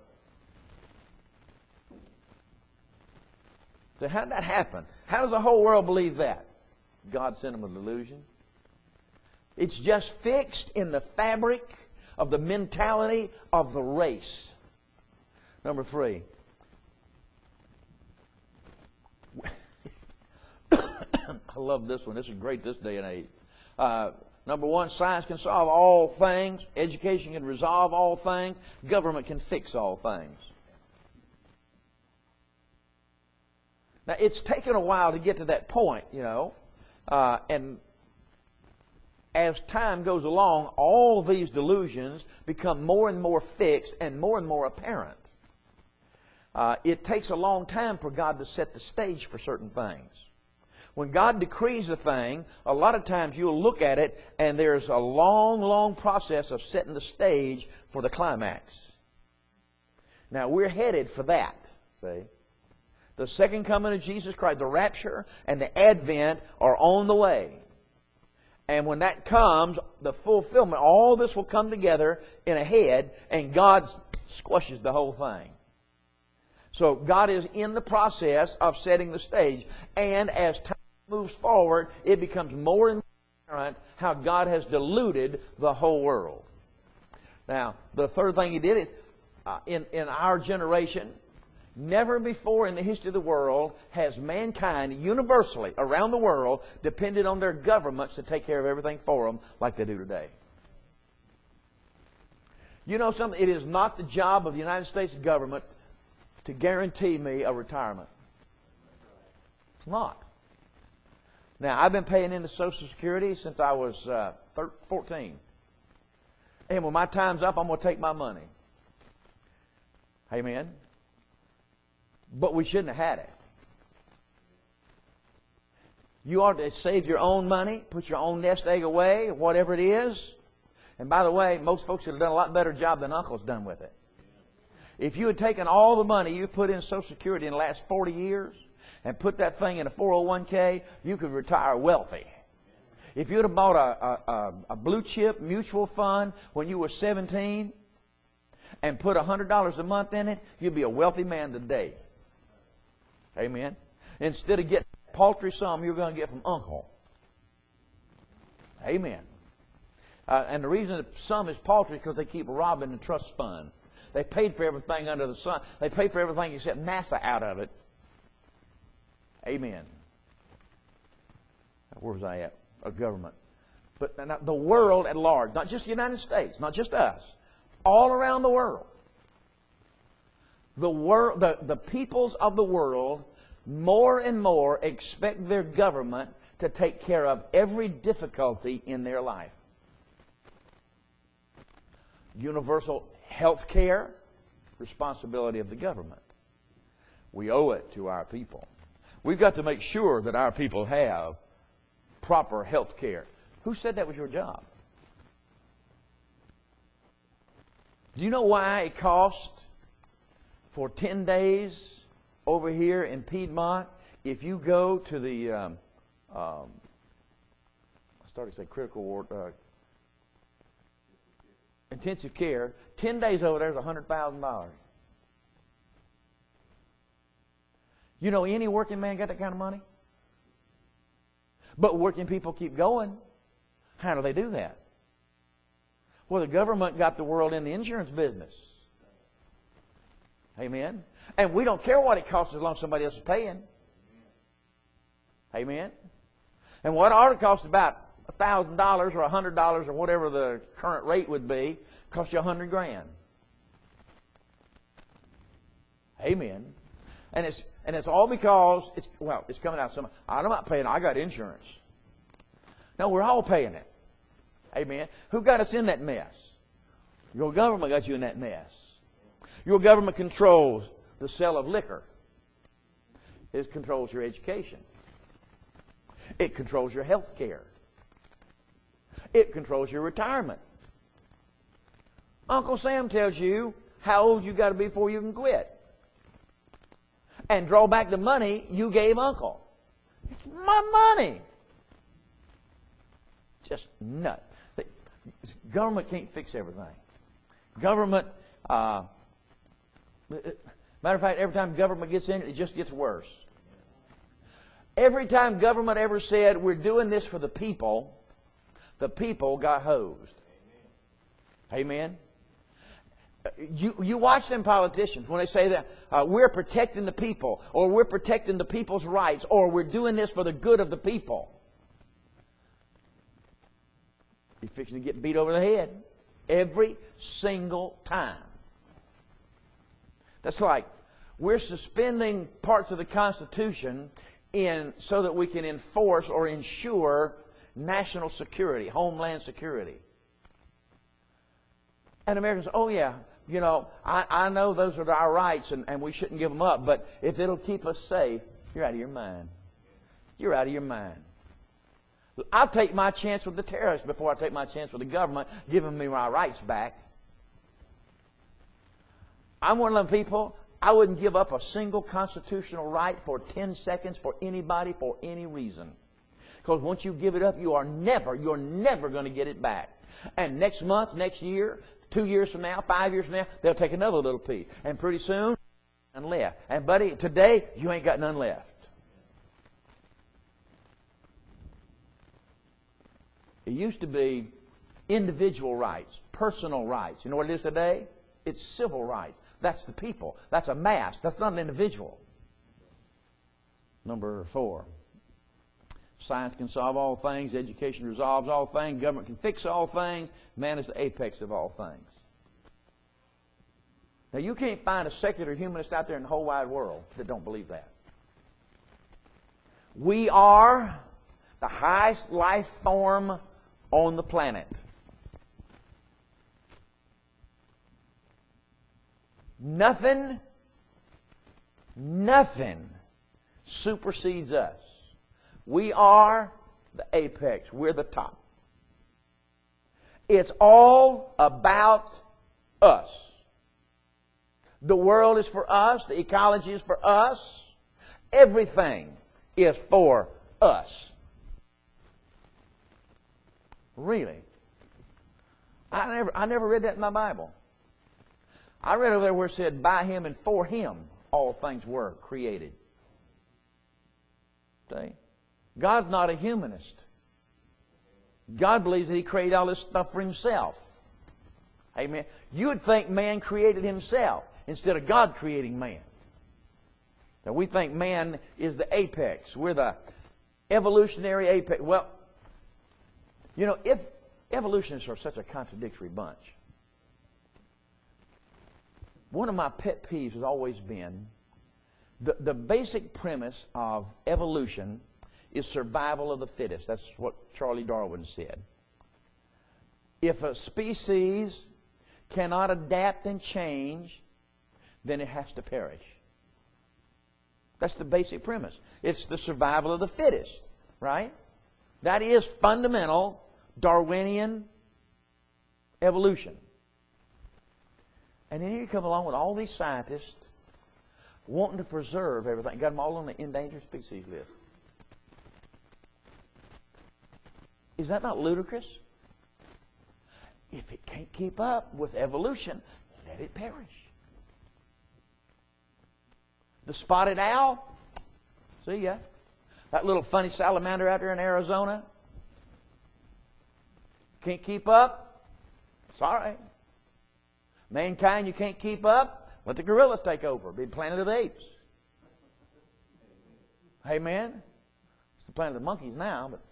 A: So how did that happen? How does the whole world believe that? God sent them a delusion. It's just fixed in the fabric of the mentality of the race. Number three. I love this one. This is great this day and age. Uh, number one, science can solve all things. Education can resolve all things. Government can fix all things. Now, it's taken a while to get to that point, you know. Uh, and as time goes along, all these delusions become more and more fixed and more and more apparent. Uh, it takes a long time for God to set the stage for certain things. When God decrees a thing, a lot of times you'll look at it and there's a long, long process of setting the stage for the climax. Now, we're headed for that, see? The second coming of Jesus Christ, the rapture and the advent are on the way. And when that comes, the fulfillment, all this will come together in a head, and God squashes the whole thing. So God is in the process of setting the stage. And as time moves forward, it becomes more and more apparent how God has deluded the whole world. Now, the third thing He did is, uh, in, in our generation, never before in the history of the world has mankind universally around the world depended on their governments to take care of everything for them like they do today. You know something? It is not the job of the United States government to guarantee me a retirement. It's not. Now, I've been paying into Social Security since I was uh, fourteen. And when my time's up, I'm going to take my money. Amen? But we shouldn't have had it. You ought to save your own money, put your own nest egg away, whatever it is. And by the way, most folks have done a lot better job than Uncle's done with it. If you had taken all the money you put in Social Security in the last forty years and put that thing in a four oh one k, you could retire wealthy. If you'd have bought a, a, a blue chip mutual fund when you were seventeen and put one hundred dollars a month in it, you'd be a wealthy man today. Amen. Instead of getting a paltry sum you're going to get from Uncle. Amen. Uh, and the reason the sum is paltry is because they keep robbing the trust fund. They paid for everything under the sun. They paid for everything except NASA out of it. Amen. Where was I at? A government. But now, the world at large, not just the United States, not just us, all around the world. The, world, the, the peoples of the world more and more expect their government to take care of every difficulty in their life. Universal health care, responsibility of the government. We owe it to our people. We've got to make sure that our people have proper health care. Who said that was your job? Do you know why it cost for ten days over here in Piedmont, if you go to the, um, um, I started to say critical ward, uh, intensive care, ten days over there is one hundred thousand dollars. You know any working man got that kind of money? But working people keep going. How do they do that? Well, the government got the world in the insurance business. Amen. And we don't care what it costs as long as somebody else is paying. Amen. And what ought to cost about a thousand dollars or a hundred dollars or whatever the current rate would be, cost you a hundred grand. Amen. And it's and it's all because it's well, it's coming out some. I'm not paying. I got insurance. No, we're all paying it. Amen. Who got us in that mess? Your government got you in that mess. Your government controls the sale of liquor. It controls your education. It controls your health care. It controls your retirement. Uncle Sam tells you how old you got to be before you can quit. And draw back the money you gave Uncle. It's my money. Just nuts. The government can't fix everything. Government, uh, matter of fact, every time government gets in it, it just gets worse. Every time government ever said, we're doing this for the people, the people got hosed. Amen? You, you watch them politicians when they say that uh, we're protecting the people, or we're protecting the people's rights, or we're doing this for the good of the people. You're fixing to get beat over the head every single time. That's like we're suspending parts of the Constitution in so that we can enforce or ensure national security, homeland security. And Americans say, oh yeah, you know, I, I know those are our rights and, and we shouldn't give them up, but if it'll keep us safe, you're out of your mind. You're out of your mind. I'll take my chance with the terrorists before I take my chance with the government giving me my rights back. I'm one of them people, I wouldn't give up a single constitutional right for ten seconds for anybody for any reason. Because once you give it up, you are never, you're never going to get it back. And next month, next year, two years from now, five years from now, they'll take another little piece. And pretty soon, none left. And buddy, today, you ain't got none left. It used to be individual rights, personal rights. You know what it is today? It's civil rights. That's the people. That's a mass. That's not an individual. Number four. Science can solve all things. Education resolves all things. Government can fix all things. Man is the apex of all things. Now, you can't find a secular humanist out there in the whole wide world that don't believe that. We are the highest life form on the planet. Nothing, nothing supersedes us. We are the apex. We're the top. It's all about us. The world is for us. The ecology is for us. Everything is for us. Really? I never, I never read that in my Bible. I read over there where it said, by Him and for Him all things were created. See? God's not a humanist. God believes that He created all this stuff for Himself. Amen. You would think man created himself instead of God creating man. Now we think man is the apex. We're the evolutionary apex. Well, you know, if evolutionists are such a contradictory bunch, one of my pet peeves has always been the, the basic premise of evolution is survival of the fittest. That's what Charlie Darwin said. If a species cannot adapt and change, then it has to perish. That's the basic premise. It's the survival of the fittest, right? That is fundamental Darwinian evolution. And then here you come along with all these scientists wanting to preserve everything. Got them all on the endangered species list. Is that not ludicrous? If it can't keep up with evolution, let it perish. The spotted owl, see ya. That little funny salamander out there in Arizona, can't keep up, sorry. Mankind, you can't keep up, let the gorillas take over. Be Planet of the Apes. Amen. It's the Planet of the Monkeys now, but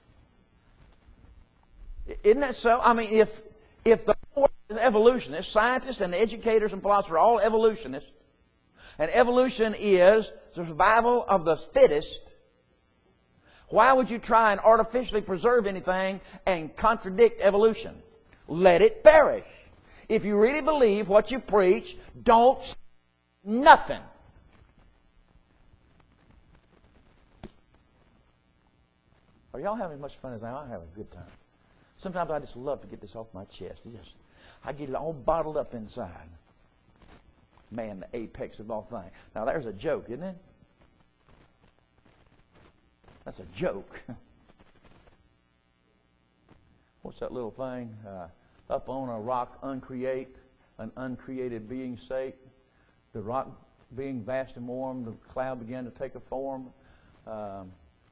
A: isn't that so? I mean, if if the world is evolutionists, scientists and educators and philosophers are all evolutionists, and evolution is the survival of the fittest, why would you try and artificially preserve anything and contradict evolution? Let it perish. If you really believe what you preach, don't say nothing. Are y'all having as much fun as I am? I'm having a good time. Sometimes I just love to get this off my chest. It just, I get it all bottled up inside. Man, the apex of all things. Now there's a joke, isn't it? That's a joke. What's that little thing? Uh, up on a rock uncreate, an uncreated being's sake. The rock being vast and warm, the cloud began to take a form. Um,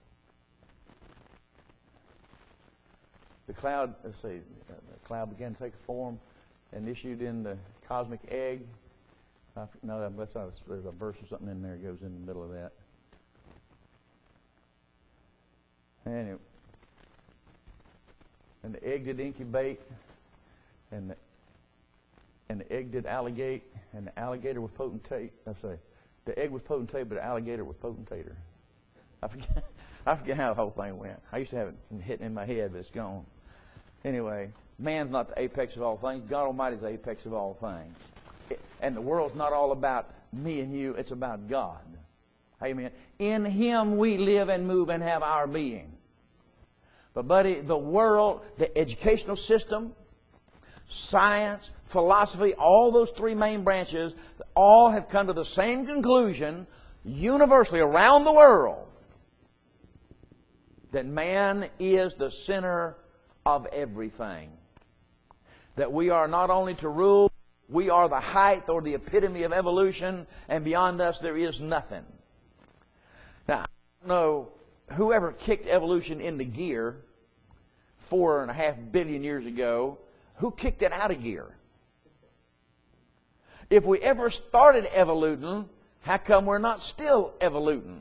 A: the cloud, let's see, uh, the cloud began to take a form and issued in the cosmic egg. Uh, no, that's not, there's a verse or something in there that goes in the middle of that. And, it, and the egg did incubate, and the, and the egg did alligate, and the alligator was potentate. I say, the egg was potentate, but the alligator was potentator. I forget, I forget how the whole thing went. I used to have it hitting in my head, but it's gone. Anyway, man's not the apex of all things. God Almighty is the apex of all things. And the world's not all about me and you. It's about God. Amen. In Him we live and move and have our being. But buddy, the world, the educational system, science, philosophy, all those three main branches, all have come to the same conclusion universally around the world, that man is the center of everything. That we are not only to rule, we are the height or the epitome of evolution, and beyond us there is nothing. Now, I don't know whoever kicked evolution into gear four and a half billion years ago, who kicked it out of gear? If we ever started evoluting, how come we're not still evoluting?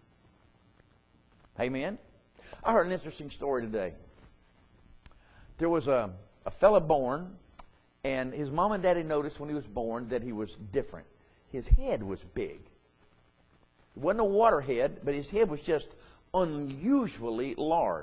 A: Amen? I heard an interesting story today. There was a, a fella born, and his mom and daddy noticed when he was born that he was different. His head was big. It wasn't a water head, but his head was just unusually large.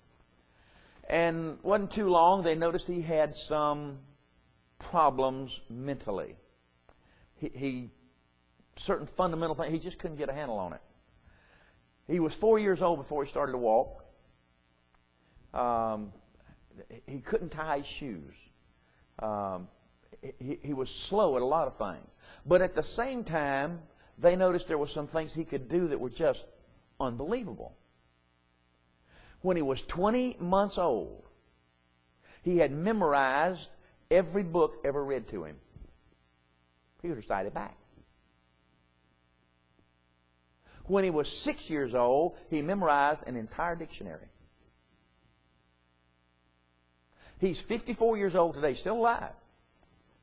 A: And wasn't too long, they noticed he had some problems mentally. He, he certain fundamental things, he just couldn't get a handle on it. He was four years old before he started to walk. Um, he couldn't tie his shoes. Um, he, he was slow at a lot of things. But at the same time, they noticed there were some things he could do that were just unbelievable. When he was twenty months old, he had memorized every book ever read to him. He could recite it back. When he was six years old, he memorized an entire dictionary. He's fifty-four years old today, still alive.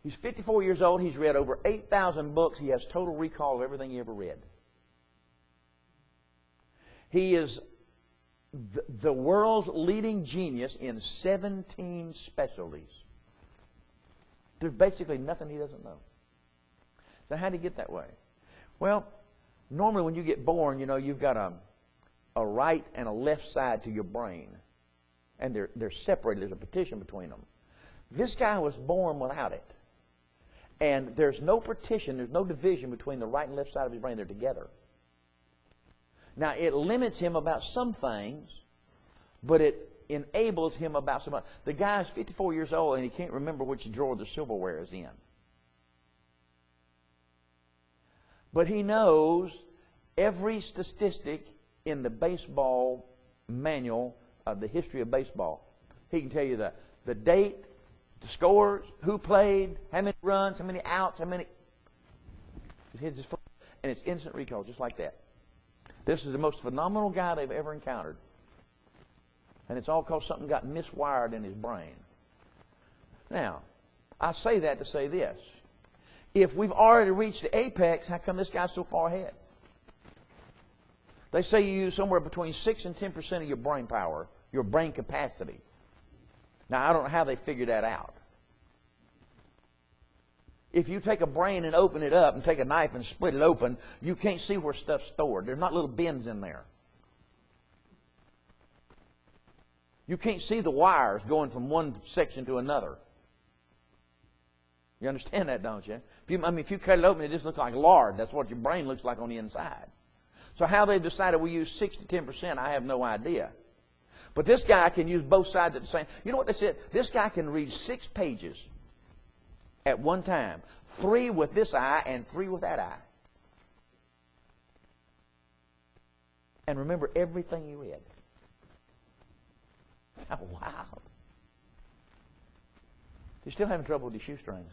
A: He's fifty-four years old. He's read over eight thousand books. He has total recall of everything he ever read. He is the, the world's leading genius in seventeen specialties. There's basically nothing he doesn't know. So how did he get that way? Well, normally when you get born, you know, you've got a, a right and a left side to your brain. And they're, they're separated. There's a partition between them. This guy was born without it. And there's no partition, there's no division between the right and left side of his brain. They're together. Now, it limits him about some things, but it enables him about some others. The guy's fifty-four years old, and he can't remember which drawer the silverware is in. But he knows every statistic in the baseball manual of the history of baseball. He can tell you the, the date, the scores, who played, how many runs, how many outs, how many... And it's instant recall, just like that. This is the most phenomenal guy they've ever encountered. And it's all because something got miswired in his brain. Now, I say that to say this. If we've already reached the apex, how come this guy's so far ahead? They say you use somewhere between six and ten percent of your brain power, your brain capacity. Now, I don't know how they figured that out. If you take a brain and open it up and take a knife and split it open, you can't see where stuff's stored. There's not little bins in there. You can't see the wires going from one section to another. You understand that, don't you? If you I mean, if you cut it open, it just looks like lard. That's what your brain looks like on the inside. So how they've decided we use six to ten percent, I have no idea. But this guy can use both sides at the same. You know what they said? This guy can read six pages at one time. Three with this eye and three with that eye. And remember everything he read. Wow. You're still having trouble with your shoestrings.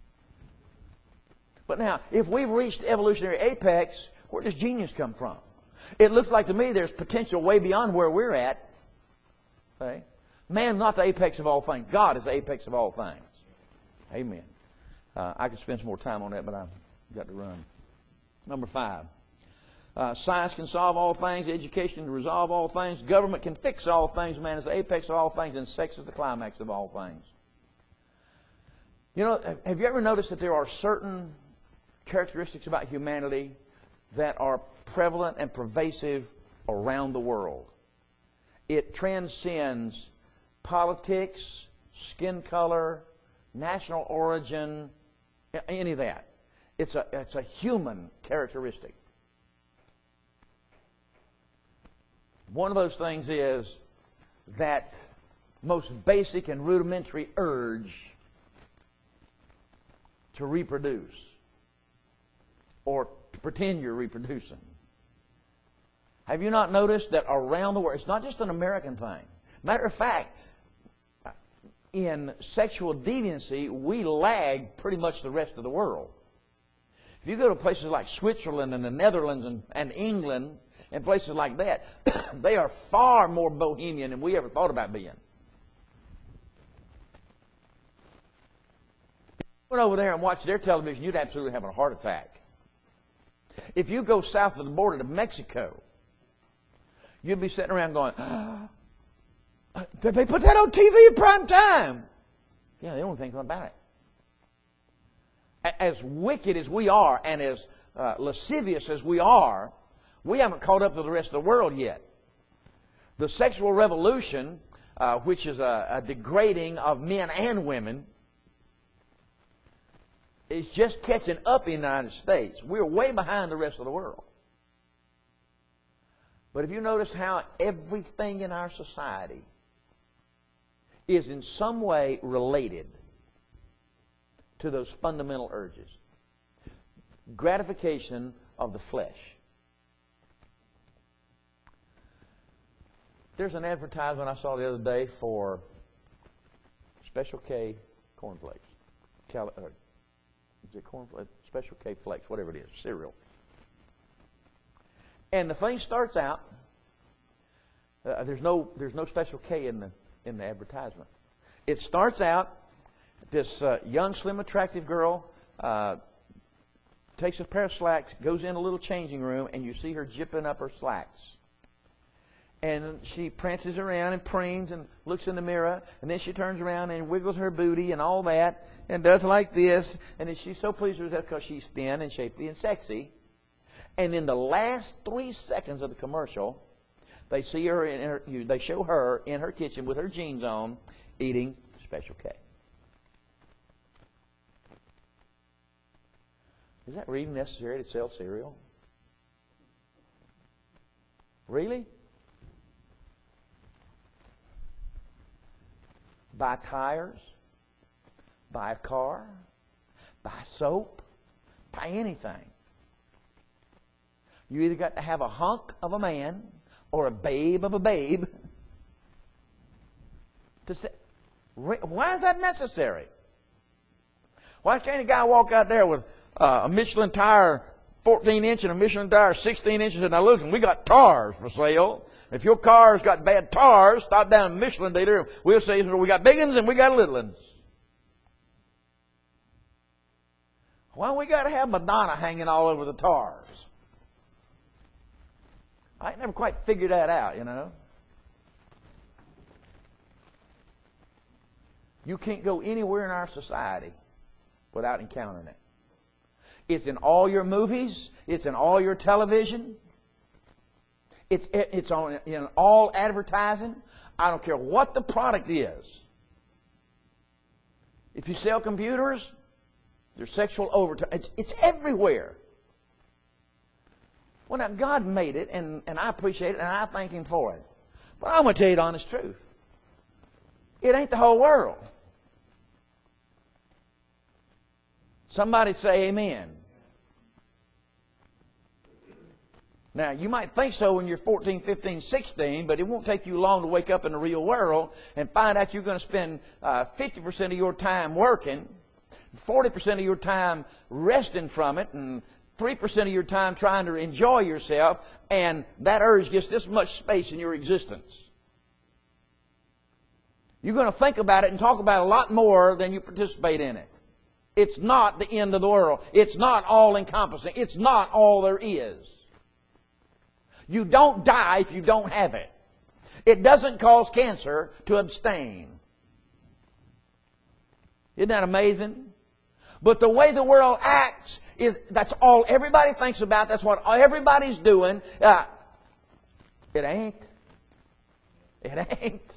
A: But now, if we've reached the evolutionary apex, where does genius come from? It looks like to me there's potential way beyond where we're at. Okay? Man, not the apex of all things. God is the apex of all things. Amen. Uh, I could spend some more time on that, but I've got to run. Number five. Uh, science can solve all things. Education can resolve all things. Government can fix all things. Man is the apex of all things, and sex is the climax of all things. You know, have you ever noticed that there are certain characteristics about humanity that are prevalent and pervasive around the world? It transcends politics, skin color, national origin, any of that. It's a, it's a human characteristic. One of those things is that most basic and rudimentary urge to reproduce or to pretend you're reproducing. Have you not noticed that around the world, it's not just an American thing. Matter of fact, in sexual deviancy, we lag pretty much the rest of the world. If you go to places like Switzerland and the Netherlands and, and England and places like that, they are far more bohemian than we ever thought about being. If you went over there and watched their television, you'd absolutely have a heart attack. If you go south of the border to Mexico, you'd be sitting around going, oh, did they put that on T V at prime time? Yeah, they don't think about it. As wicked as we are and as uh, lascivious as we are, we haven't caught up to the rest of the world yet. The sexual revolution, uh, which is a, a degrading of men and women, is just catching up in the United States. We're way behind the rest of the world. But if you notice how everything in our society is in some way related to those fundamental urges. Gratification of the flesh. There's an advertisement I saw the other day for Special K cornflakes. Cal- uh, is it cornflakes? Special K flakes, whatever it is, cereal. And the thing starts out, uh, there's no there's no Special K in the in the advertisement. It starts out This uh, young, slim, attractive girl uh, takes a pair of slacks, goes in a little changing room, and you see her jipping up her slacks. And she prances around and preens and looks in the mirror, and then she turns around and wiggles her booty and all that, and does like this, and then she's so pleased with herself because she's thin and shapely and sexy. And in the last three seconds of the commercial, they see her in her, they show her in her kitchen with her jeans on, eating Special K. Is that really necessary to sell cereal? Really? Buy tires, buy a car, buy soap, buy anything. You either got to have a hunk of a man or a babe of a babe to say, why is that necessary? Why can't a guy walk out there with uh, a Michelin tire fourteen inch and a Michelin tire sixteen inches and now listen, we got tires for sale. If your car's got bad tires, stop down at a Michelin dealer. We'll say we got big ones and we got little ones. Why we got to have Madonna hanging all over the tires? I never quite figured that out, you know. You can't go anywhere in our society without encountering it. It's in all your movies. It's in all your television. It's, it's on in all advertising. I don't care what the product is. If you sell computers, there's sexual overtime. It's, it's everywhere. Well, now, God made it, and, and I appreciate it, and I thank Him for it. But I'm going to tell you the honest truth. It ain't the whole world. Somebody say amen. Now, you might think so when you're fourteen, fifteen, sixteen, but it won't take you long to wake up in the real world and find out you're going to spend uh, fifty percent of your time working, forty percent of your time resting from it, and three percent of your time trying to enjoy yourself, and that urge gets this much space in your existence. You're going to think about it and talk about it a lot more than you participate in it. It's not the end of the world. It's not all-encompassing. It's not all there is. You don't die if you don't have it. It doesn't cause cancer to abstain. Isn't that amazing? But the way the world acts is that's all everybody thinks about. That's what everybody's doing. Uh, it ain't. It ain't.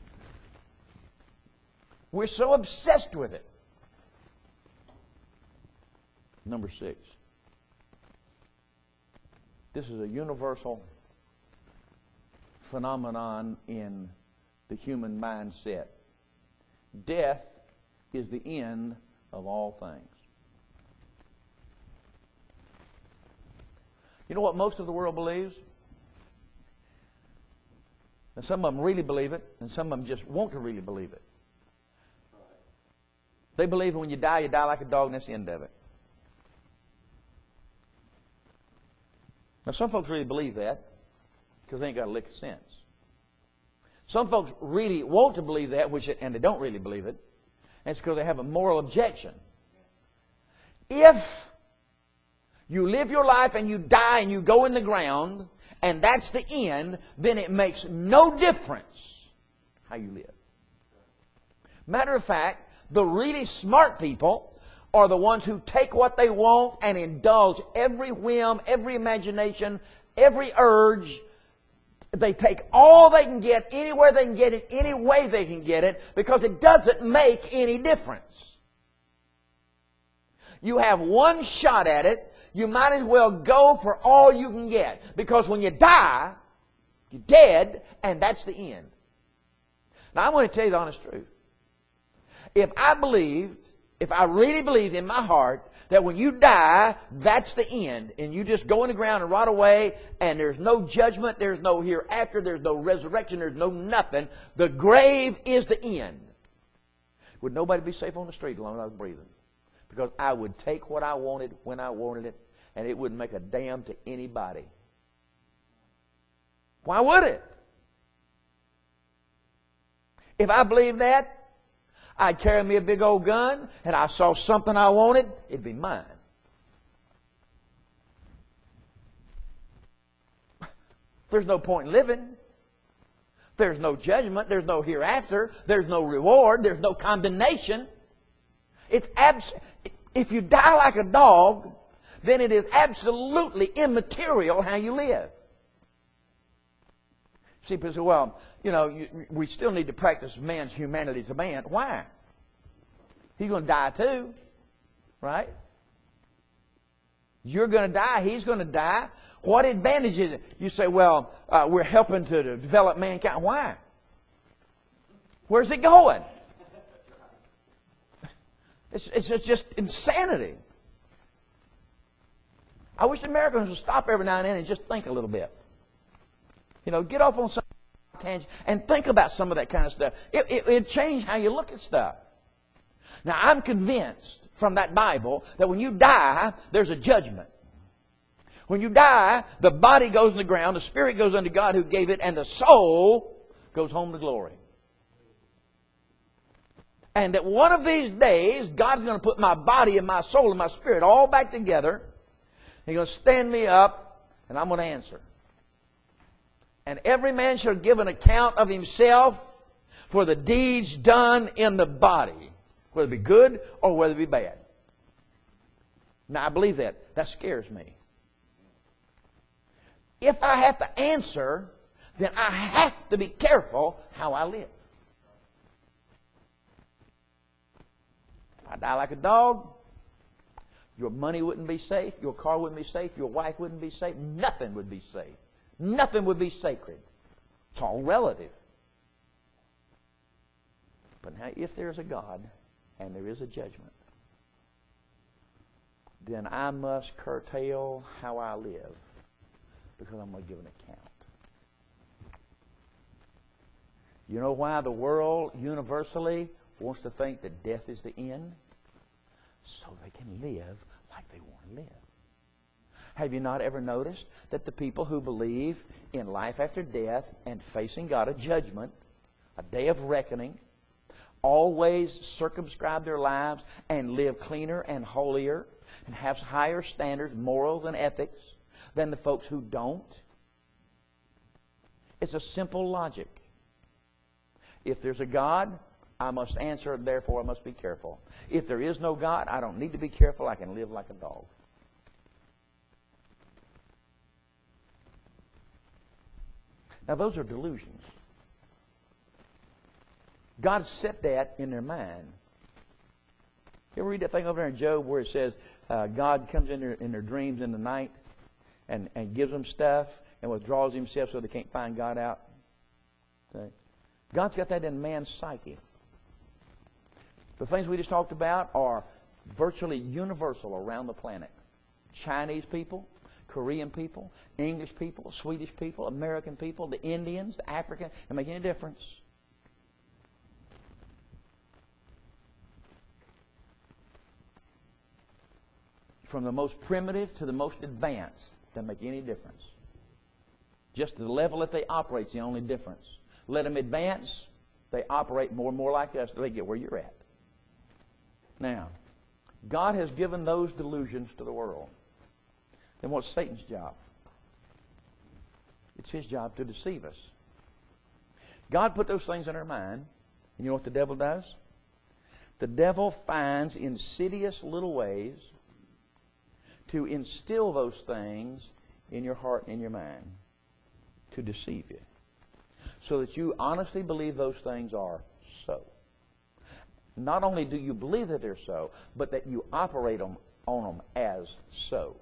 A: We're so obsessed with it. Number six. This is a universal phenomenon in the human mindset. Death is the end of all things. You know what most of the world believes? And some of them really believe it, and some of them just want to really believe it. They believe when you die, you die like a dog, and that's the end of it. Now, some folks really believe that because they ain't got a lick of sense. Some folks really want to believe that, which and they don't really believe it. And it's because they have a moral objection. If you live your life and you die and you go in the ground, and that's the end, then it makes no difference how you live. Matter of fact, the really smart people are the ones who take what they want and indulge every whim, every imagination, every urge. They take all they can get, anywhere they can get it, any way they can get it, because it doesn't make any difference. You have one shot at it. You might as well go for all you can get. Because when you die, you're dead, and that's the end. Now, I want to tell you the honest truth. If I believed, if I really believed in my heart that when you die, that's the end, and you just go in the ground and rot away, and there's no judgment, there's no hereafter, there's no resurrection, there's no nothing, the grave is the end, would nobody be safe on the street as long as I was breathing? Because I would take what I wanted when I wanted it, and it wouldn't make a damn to anybody. Why would it? If I believed that, I'd carry me a big old gun, and I saw something I wanted, it'd be mine. There's no point in living. There's no judgment. There's no hereafter. There's no reward. There's no condemnation. It's abs- if you die like a dog, then it is absolutely immaterial how you live. See, people say, well, you know, you, we still need to practice man's humanity to man. Why? He's going to die too, right? You're going to die. He's going to die. What advantage is it? You say, well, uh, we're helping to develop mankind. Why? Where's it going? It's, it's just insanity. I wish Americans would stop every now and then and just think a little bit. You know, get off on some tangent and think about some of that kind of stuff. It, it, it'd change how you look at stuff. Now, I'm convinced from that Bible that when you die, there's a judgment. When you die, the body goes in the ground, the spirit goes unto God who gave it, and the soul goes home to glory. And that one of these days, God's going to put my body and my soul and my spirit all back together. He's going to stand me up, and I'm going to answer. And every man shall give an account of himself for the deeds done in the body, whether it be good or whether it be bad. Now, I believe that. That scares me. If I have to answer, then I have to be careful how I live. If I die like a dog, your money wouldn't be safe, your car wouldn't be safe, your wife wouldn't be safe, nothing would be safe. Nothing would be sacred. It's all relative. But now, if there's a God and there is a judgment, then I must curtail how I live, because I'm going to give an account. You know why the world universally wants to think that death is the end? So they can live like they want to live. Have you not ever noticed that the people who believe in life after death and facing God, a judgment, a day of reckoning, always circumscribe their lives and live cleaner and holier and have higher standards, morals, and ethics than the folks who don't? It's a simple logic. If there's a God, I must answer, therefore I must be careful. If there is no God, I don't need to be careful. I can live like a dog. Now, those are delusions. God set that in their mind. You ever read that thing over there in Job where it says uh, God comes in their, in their dreams in the night and, and gives them stuff and withdraws himself so they can't find God out? Okay. God's got that in man's psyche. The things we just talked about are virtually universal around the planet. Chinese people, Korean people, English people, Swedish people, American people, the Indians, the Africans. Doesn't make any difference. From the most primitive to the most advanced, doesn't make any difference. Just the level that they operate is the only difference. Let them advance, they operate more and more like us till they get where you're at. Now, God has given those delusions to the world. Then what's Satan's job? It's his job to deceive us. God put those things in our mind. And you know what the devil does? The devil finds insidious little ways to instill those things in your heart and in your mind to deceive you, so that you honestly believe those things are so. Not only do you believe that they're so, but that you operate them, on them as so.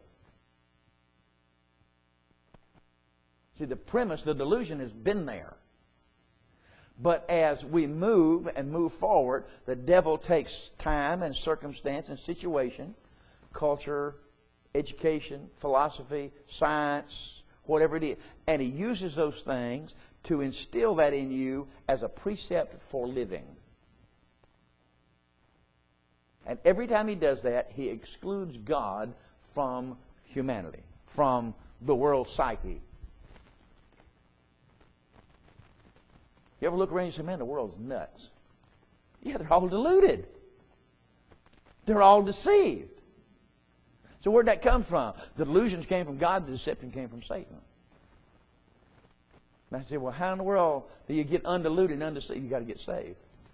A: See, the premise, the delusion has been there. But as we move and move forward, the devil takes time and circumstance and situation, culture, education, philosophy, science, whatever it is, and he uses those things to instill that in you as a precept for living. And every time he does that, he excludes God from humanity, from the world's psyche. You ever look around and say, man, the world's nuts. Yeah, they're all deluded. They're all deceived. So where'd that come from? The delusions came from God, the deception came from Satan. And I said, well, how in the world do you get undiluted and undeceived? You've got to get saved.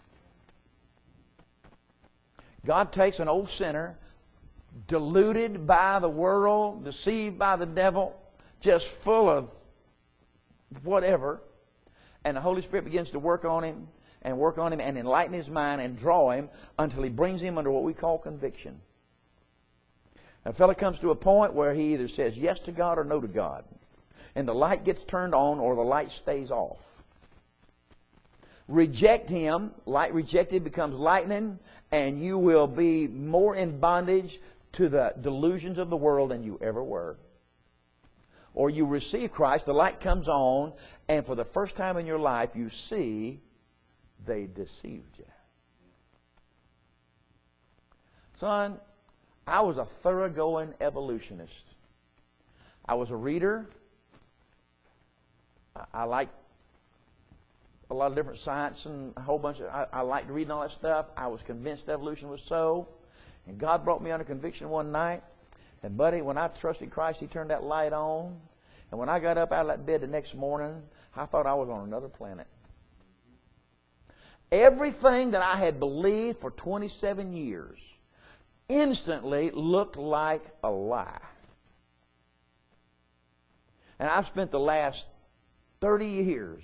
A: God takes an old sinner, deluded by the world, deceived by the devil, just full of whatever, and the Holy Spirit begins to work on him and work on him and enlighten his mind and draw him until he brings him under what we call conviction. A fellow comes to a point where he either says yes to God or no to God. And the light gets turned on or the light stays off. Reject him. Light rejected becomes lightning, and you will be more in bondage to the delusions of the world than you ever were. Or you receive Christ, the light comes on, and for the first time in your life you see they deceived you. Son, I was a thoroughgoing evolutionist. I was a reader. I, I liked a lot of different science and a whole bunch of, I, I liked reading all that stuff. I was convinced evolution was so. And God brought me under conviction one night. And buddy, when I trusted Christ, He turned that light on. And when I got up out of that bed the next morning, I thought I was on another planet. Everything that I had believed for twenty-seven years instantly looked like a lie. And I've spent the last thirty years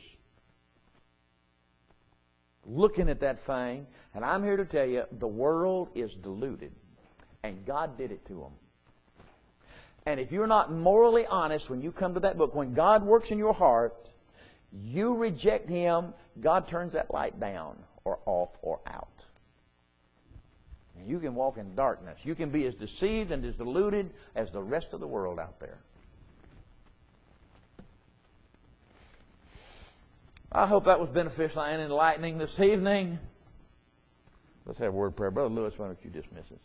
A: looking at that thing, and I'm here to tell you, the world is deluded, and God did it to them. And if you're not morally honest when you come to that book, when God works in your heart, you reject Him, God turns that light down or off or out. And you can walk in darkness. You can be as deceived and as deluded as the rest of the world out there. I hope that was beneficial and enlightening this evening. Let's have a word of prayer. Brother Lewis, why don't you dismiss us?